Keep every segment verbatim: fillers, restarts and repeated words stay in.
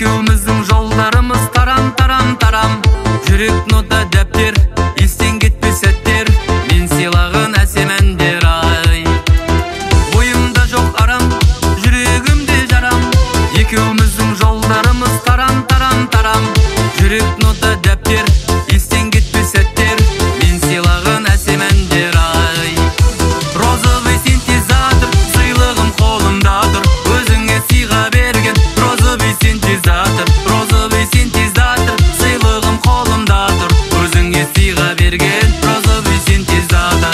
Екеуміздің жолдарымыз тарам, тарам, тарам. Жүрек нота дәптер, естен кетпес сәттер. Мен сыйлаған әсем әндер ай. Бойымда жоқ арам, жүрегімде жарам. Екеуміздің жолдарымыз тарам, тарам, тарам. Жүрек нота дәптер, естен кетпес сәттер. Мен сыйлаған әсем әндер ай. Розовый синтезатор, сыйлығым қолымда тұр. Өзіңе сыйға берген розовый синтезатор, розовый синтезатор, сыйлығым қолымда тұр. Өзіңе сыйға берген розовый синтезатор.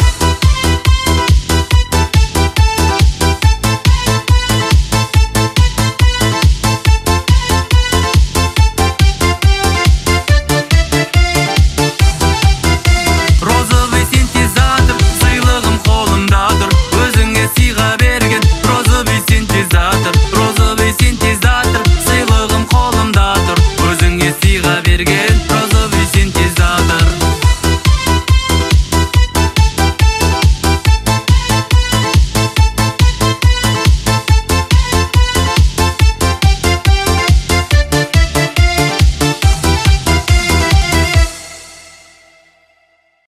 Розовый синтезатор, сыйлығым қолымда тұр. Өзіңе сыйға берген розовый синтезатор, розовый синтезатор, сыйлығым қолымда тұр. Өзіңе сыйға берген